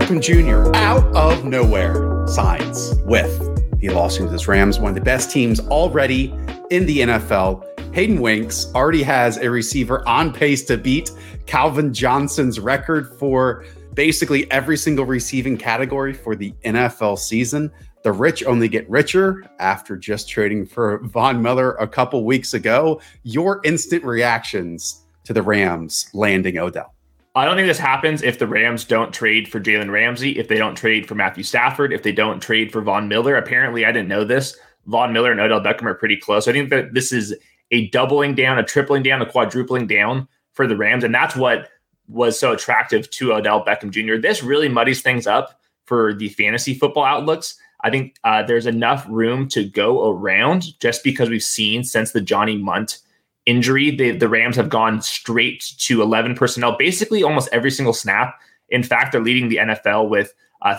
Beckham Jr. out of nowhere signs with the Los Angeles Rams, one of the best teams already in the NFL. Hayden Winks already has a receiver on pace to beat Calvin Johnson's record for basically every single receiving category for the NFL season. The rich only get richer after just trading for Von Miller a couple weeks ago. Your instant reactions to the Rams landing Odell? I don't think this happens if the Rams don't trade for Jalen Ramsey, if they don't trade for Matthew Stafford, if they don't trade for Von Miller. Apparently, I didn't know this. Von Miller and Odell Beckham are pretty close. I think that this is a doubling down, a tripling down, a quadrupling down for the Rams. And that's what was so attractive to Odell Beckham Jr. This really muddies things up for the fantasy football outlooks. I think there's enough room to go around just because we've seen since the Johnny Munt injury, the Rams have gone straight to 11 personnel, basically almost every single snap. In fact, they're leading the NFL with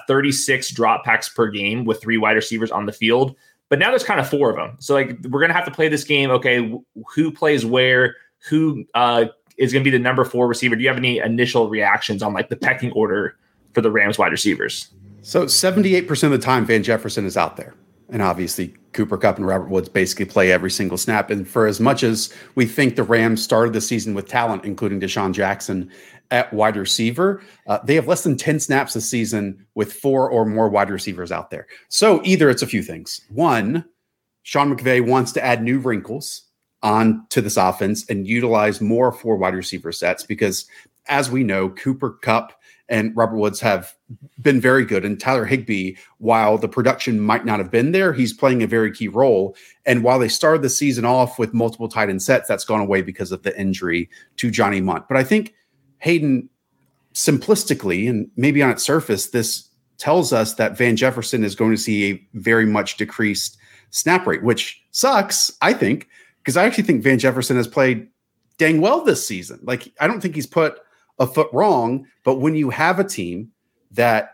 36 dropbacks per game with 3 wide receivers on the field. But now there's kind of 4 of them. So like we're going to have to play this game. Okay, who plays where? Who is going to be the number 4 receiver? Do you have any initial reactions on like the pecking order for the Rams wide receivers? So 78% of the time, Van Jefferson is out there. And obviously, Cooper Kupp and Robert Woods basically play every single snap. And for as much as we think the Rams started the season with talent, including Deshaun Jackson at wide receiver, they have less than 10 snaps this season with 4 or more wide receivers out there. So either it's a few things. One, Sean McVay wants to add new wrinkles onto this offense and utilize more 4 wide receiver sets because, as we know, Cooper Kupp and Robert Woods have been very good. And Tyler Higbee, while the production might not have been there, he's playing a very key role. And while they started the season off with multiple tight end sets, that's gone away because of the injury to Johnny Munt. But I think Hayden, simplistically, and maybe on its surface, this tells us that Van Jefferson is going to see a very much decreased snap rate, which sucks, I think, because I actually think Van Jefferson has played dang well this season. Like, I don't think he's put a foot wrong, but when you have a team that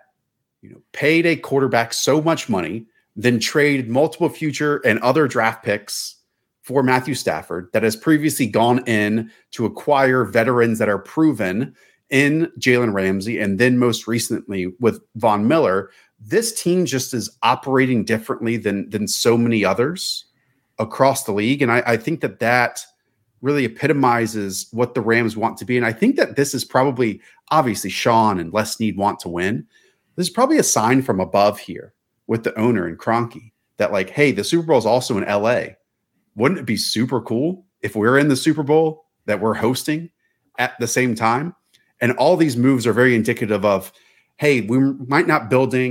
paid a quarterback so much money, then traded multiple future and other draft picks for Matthew Stafford, that has previously gone in to acquire veterans that are proven in Jalen Ramsey, and then most recently with Von Miller, this team just is operating differently than so many others across the league. And I think that really epitomizes what the Rams want to be. And I think that this is probably, obviously, Sean and Les Snead want to win. This is probably a sign from above here with the owner and Kroenke that, like, hey, the Super Bowl is also in LA. Wouldn't it be super cool if we're in the Super Bowl that we're hosting at the same time? And all these moves are very indicative of, hey, we might not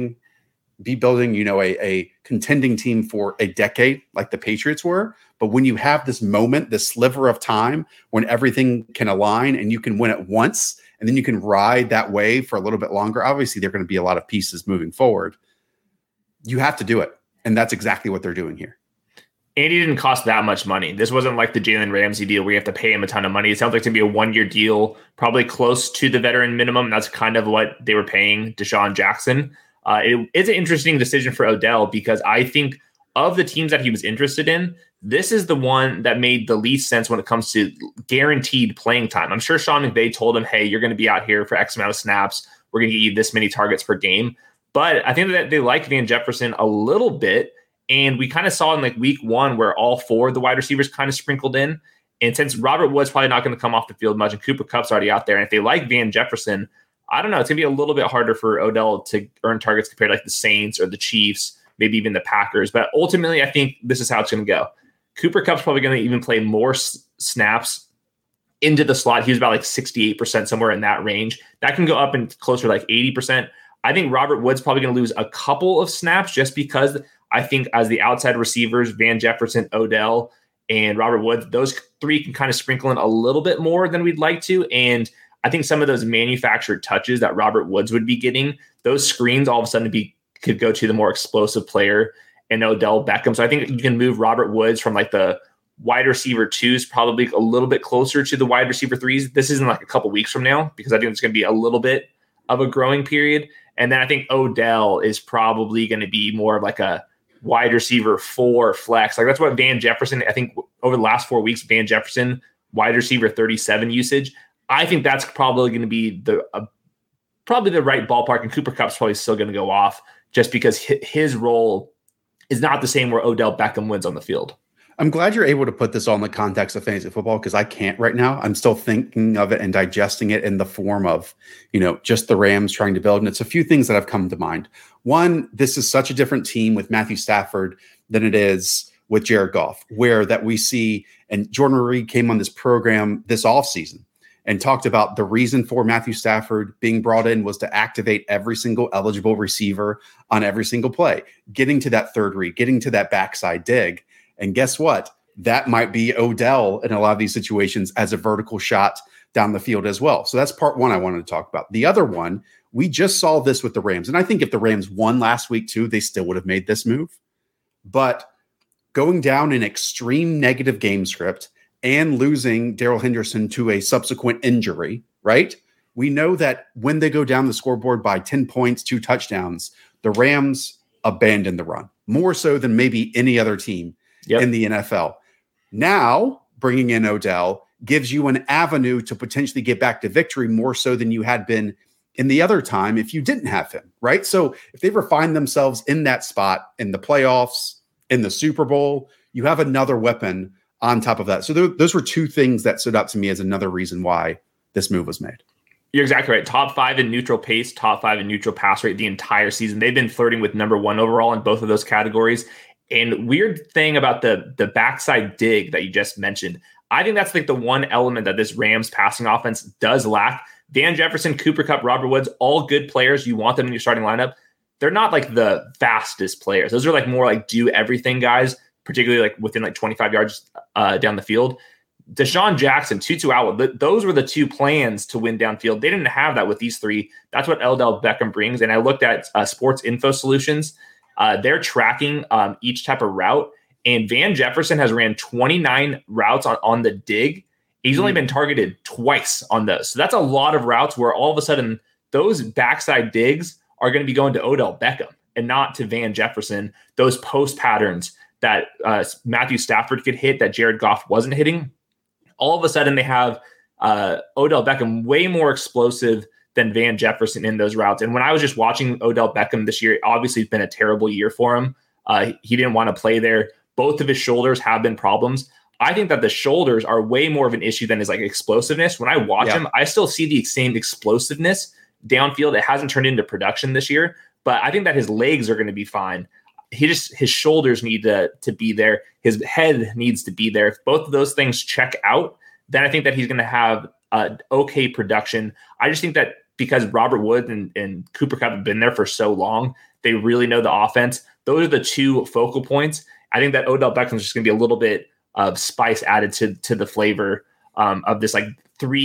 be building, a contending team for a decade like the Patriots were. But when you have this moment, this sliver of time when everything can align and you can win it once, and then you can ride that wave for a little bit longer, obviously there are going to be a lot of pieces moving forward. You have to do it. And that's exactly what they're doing here. And he didn't cost that much money. This wasn't like the Jalen Ramsey deal where you have to pay him a ton of money. It sounds like to be a 1-year deal, probably close to the veteran minimum. That's kind of what they were paying Deshaun Jackson. It's an interesting decision for Odell because I think of the teams that he was interested in, this is the one that made the least sense when it comes to guaranteed playing time. I'm sure Sean McVay told him, hey, you're going to be out here for X amount of snaps. We're going to get you this many targets per game. But I think that they like Van Jefferson a little bit. And we kind of saw in like week 1 where all 4 of the wide receivers kind of sprinkled in. And since Robert Woods probably not going to come off the field much and Cooper Kupp's already out there, and if they like Van Jefferson, I don't know, it's going to be a little bit harder for Odell to earn targets compared to like the Saints or the Chiefs, maybe even the Packers. But ultimately, I think this is how it's going to go. Cooper Kupp's probably going to even play more snaps into the slot. He was about like 68%, somewhere in that range. That can go up and closer to like 80%. I think Robert Woods probably going to lose a couple of snaps just because I think as the outside receivers, Van Jefferson, Odell, and Robert Woods, those 3 can kind of sprinkle in a little bit more than we'd like to. And I think some of those manufactured touches that Robert Woods would be getting, those screens all of a sudden could go to the more explosive player and Odell Beckham. So I think you can move Robert Woods from like the wide receiver 2s probably a little bit closer to the wide receiver 3s. This isn't like a couple weeks from now because I think it's going to be a little bit of a growing period. And then I think Odell is probably going to be more of like a wide receiver 4 flex. Like that's what Van Jefferson, I think over the last 4 weeks, Van Jefferson, wide receiver 37 usage. I think that's probably going to be probably the right ballpark, and Cooper Kupp's probably still going to go off just because his role is not the same where Odell Beckham wins on the field. I'm glad you're able to put this all in the context of fantasy football because I can't right now. I'm still thinking of it and digesting it in the form of, just the Rams trying to build. And it's a few things that have come to mind. One, this is such a different team with Matthew Stafford than it is with Jared Goff, where that we see, and Jordan Reed came on this program this offseason and talked about the reason for Matthew Stafford being brought in was to activate every single eligible receiver on every single play, getting to that third read, getting to that backside dig. And guess what? That might be Odell in a lot of these situations as a vertical shot down the field as well. So that's part one I wanted to talk about. The other one, we just saw this with the Rams. And I think if the Rams won last week too, they still would have made this move. But going down an extreme negative game script and losing Darrell Henderson to a subsequent injury, right? We know that when they go down the scoreboard by 10 points, 2 touchdowns, the Rams abandon the run more so than maybe any other team in the NFL. Now, bringing in Odell gives you an avenue to potentially get back to victory more so than you had been in the other time if you didn't have him, right? So if they ever find themselves in that spot in the playoffs, in the Super Bowl, you have another weapon on top of that. So those were 2 things that stood out to me as another reason why this move was made. You're exactly right. Top 5 in neutral pace, top 5 in neutral pass rate the entire season. They've been flirting with number 1 overall in both of those categories. And weird thing about the backside dig that you just mentioned, I think that's like the one element that this Rams passing offense does lack. Van Jefferson, Cooper Kupp, Robert Woods, all good players. You want them in your starting lineup. They're not like the fastest players. Those are like more like do everything guys, particularly like within like 25 yards down the field. DeSean Jackson, Tutu Atwell, those were the 2 plans to win downfield. They didn't have that with these 3. That's what Odell Beckham brings. And I looked at Sports Info Solutions. They're tracking each type of route, and Van Jefferson has ran 29 routes on the dig. He's only been targeted twice on those. So that's a lot of routes where all of a sudden those backside digs are going to be going to Odell Beckham and not to Van Jefferson. Those post patterns that Matthew Stafford could hit that Jared Goff wasn't hitting. All of a sudden they have Odell Beckham way more explosive than Van Jefferson in those routes. And when I was just watching Odell Beckham this year, obviously it's been a terrible year for him. He didn't want to play there. Both of his shoulders have been problems. I think that the shoulders are way more of an issue than his like explosiveness. When I watch him, I still see the same explosiveness downfield. It hasn't turned into production this year, but I think that his legs are going to be fine. His shoulders need to be there. His head needs to be there. If both of those things check out, then I think that he's going to have okay production. I just think that because Robert Woods and Cooper Kupp have been there for so long, they really know the offense. Those are the 2 focal points. I think that Odell Beckham is just going to be a little bit of spice added to the flavor of this like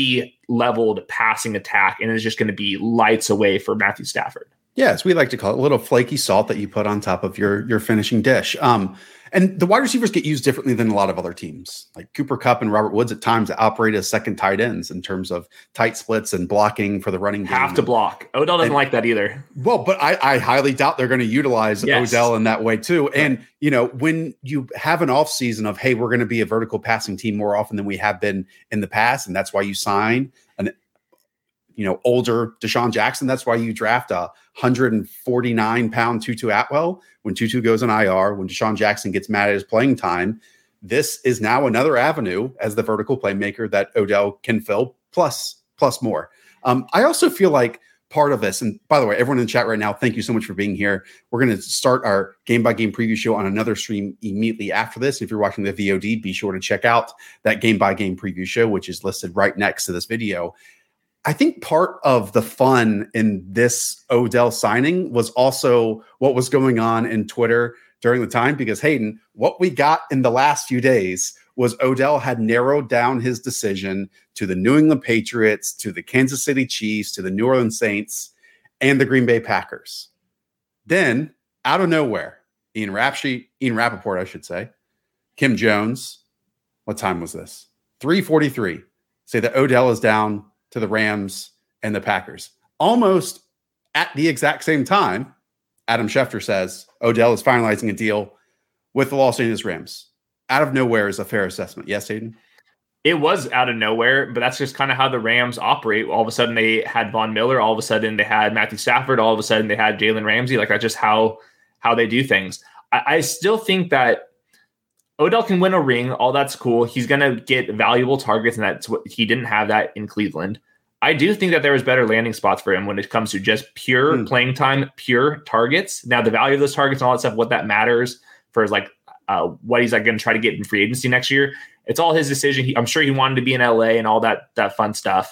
3-leveled passing attack, and it's just going to be lights away for Matthew Stafford. Yes, we like to call it a little flaky salt that you put on top of your finishing dish. And the wide receivers get used differently than a lot of other teams. Like Cooper Kupp and Robert Woods at times operate as second tight ends in terms of tight splits and blocking for the running game. Have to block. Odell doesn't like that either. Well, but I highly doubt they're going to utilize Odell in that way too. And, when you have an offseason of, hey, we're going to be a vertical passing team more often than we have been in the past, and that's why you sign an older DeSean Jackson. That's why you draft a 149-pound Tutu Atwell when Tutu goes on IR, when DeSean Jackson gets mad at his playing time. This is now another avenue as the vertical playmaker that Odell can fill, plus more. I also feel like part of this, and by the way, everyone in the chat right now, thank you so much for being here. We're going to start our game-by-game preview show on another stream immediately after this. If you're watching the VOD, be sure to check out that game-by-game preview show, which is listed right next to this video. I think part of the fun in this Odell signing was also what was going on in Twitter during the time, because Hayden, what we got in the last few days was Odell had narrowed down his decision to the New England Patriots, to the Kansas City Chiefs, to the New Orleans Saints, and the Green Bay Packers. Then, out of nowhere, Ian Rappaport, I should say, Kim Jones, what time was this? 3:43. Say that Odell is down to the Rams and the Packers. Almost at the exact same time, Adam Schefter says Odell is finalizing a deal with the Los Angeles Rams. Out of nowhere is a fair assessment. Yes, Hayden? It was out of nowhere, but that's just kind of how the Rams operate. All of a sudden they had Von Miller. All of a sudden they had Matthew Stafford. All of a sudden they had Jalen Ramsey. Like, that's just how they do things. I still think that Odell can win a ring. All that's cool. He's going to get valuable targets, and that's what he didn't have that in Cleveland. I do think that there was better landing spots for him when it comes to just pure playing time, pure targets. Now, the value of those targets and all that stuff, what that matters for is like what he's like going to try to get in free agency next year. It's all his decision. I'm sure he wanted to be in LA and all that fun stuff.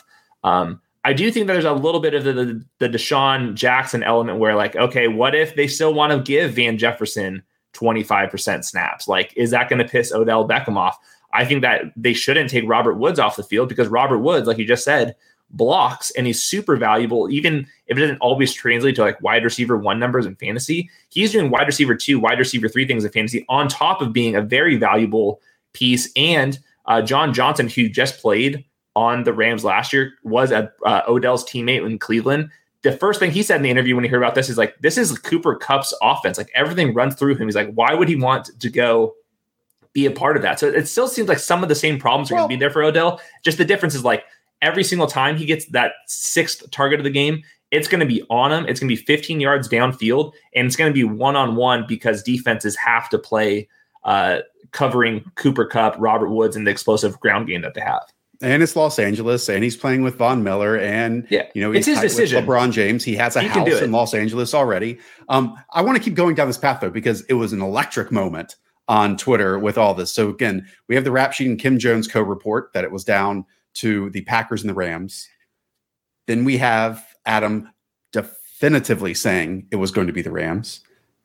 I do think that there's a little bit of the Deshaun Jackson element where, like, okay, what if they still want to give Van Jefferson 25% snaps? Like, is that going to piss Odell Beckham off? I think that they shouldn't take Robert Woods off the field because Robert Woods, like you just said, blocks, and he's super valuable. Even if it doesn't always translate to like wide receiver 1 numbers in fantasy, he's doing wide receiver 2, wide receiver 3 things in fantasy on top of being a very valuable piece. And John Johnson, who just played on the Rams last year, was Odell's teammate in Cleveland. The first thing he said in the interview when he heard about this is like, this is Cooper Kupp's offense. Like, everything runs through him. He's like, why would he want to go be a part of that? So it still seems like some of the same problems are going to be there for Odell. Just the difference is like every single time he gets that 6th target of the game, it's going to be on him. It's going to be 15 yards downfield, and it's going to be one-on-one because defenses have to play covering Cooper Kupp, Robert Woods, and the explosive ground game that they have. And it's Los Angeles, and he's playing with Von Miller, and he's it's his decision. LeBron James. He has a house in Los Angeles already. I want to keep going down this path though, because it was an electric moment on Twitter with all this. So again, we have the Rap Sheet and Kim Jones co-report that it was down to the Packers and the Rams. Then we have Adam definitively saying it was going to be the Rams.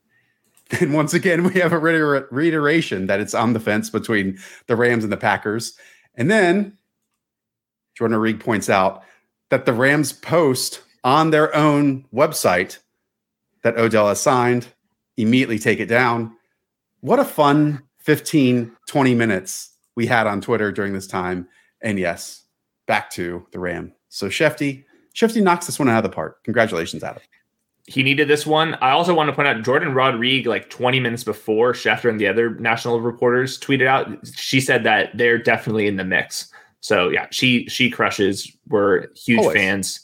And once again, we have a reiteration that it's on the fence between the Rams and the Packers. And then Jordan Reed points out that the Rams post on their own website that Odell has signed, immediately take it down. What a fun 15, 20 minutes we had on Twitter during this time. And yes, back to the Ram. So Shefty knocks this one out of the park. Congratulations, Adam. He needed this one. I also want to point out Jordan Rodriguez, like 20 minutes before Schefter and the other national reporters tweeted out, she said that they're definitely in the mix. So yeah, she crushes. We're huge fans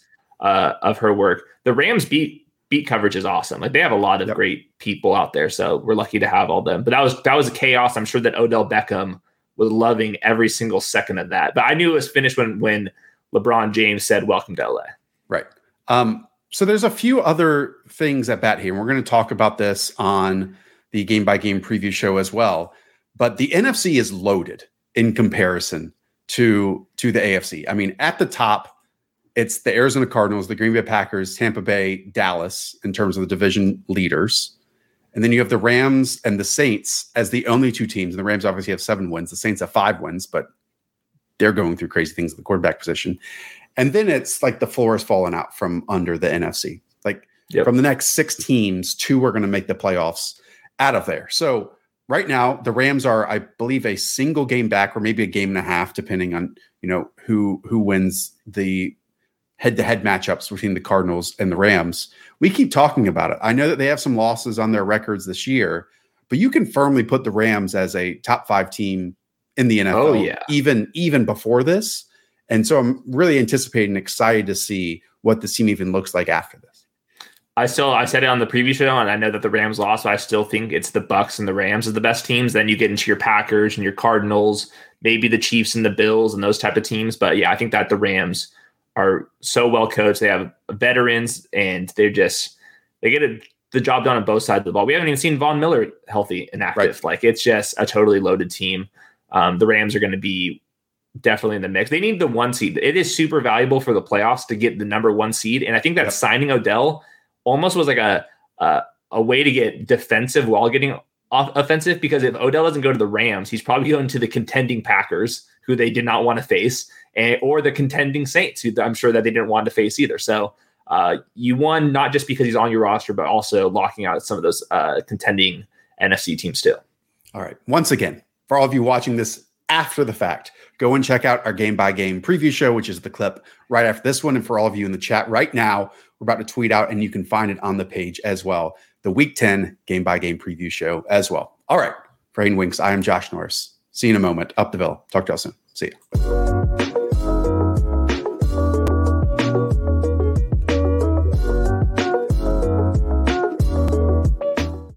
of her work. The Rams beat coverage is awesome. Like, they have a lot of great people out there. So we're lucky to have all them. But that was a chaos. I'm sure that Odell Beckham was loving every single second of that. But I knew it was finished when LeBron James said, "Welcome to LA." Right. So there's a few other things at bat here, and we're going to talk about this on the game-by-game preview show as well. But the NFC is loaded in comparison to the AFC. I mean, at the top, it's the Arizona Cardinals, the Green Bay Packers, Tampa Bay, Dallas in terms of the division leaders. And then you have the Rams and the Saints as the only 2 teams. And the Rams obviously have 7 wins. The Saints have 5 wins, but they're going through crazy things at the quarterback position. And then it's like the floor is falling out from under the NFC. Like, from the next 6 teams, 2 are going to make the playoffs out of there. So right now, the Rams are, I believe, a single game back, or maybe a game and a half, depending on who wins the head-to-head matchups between the Cardinals and the Rams. We keep talking about it. I know that they have some losses on their records this year, but you can firmly put the Rams as a top 5 team in the NFL, even before this. And so I'm really anticipating, excited to see what this team even looks like after this. I said it on the preview show, and I know that the Rams lost, but I still think it's the Bucs and the Rams as the best teams. Then you get into your Packers and your Cardinals, maybe the Chiefs and the Bills and those type of teams. But yeah, I think that the Rams are so well coached. They have veterans, and they get the job done on both sides of the ball. We haven't even seen Von Miller healthy and active. Right. Like, it's just a totally loaded team. The Rams are going to be definitely in the mix. They need the 1 seed. It is super valuable for the playoffs to get the number 1 seed. And I think that signing Odell almost was like a way to get defensive while getting offensive, because if Odell doesn't go to the Rams, he's probably going to the contending Packers, who they did not want to face, or the contending Saints, who I'm sure that they didn't want to face either. So you won not just because he's on your roster, but also locking out some of those contending NFC teams too. All right. Once again, for all of you watching this after the fact, go and check out our game-by-game preview show, which is the clip right after this one. And for all of you in the chat right now, we're about to tweet out, and you can find it on the page as well, the Week 10 game-by-game preview show as well. All right. For Hayden Winks, I am Josh Norris. See you in a moment. Up the Ville. Talk to y'all soon. See ya.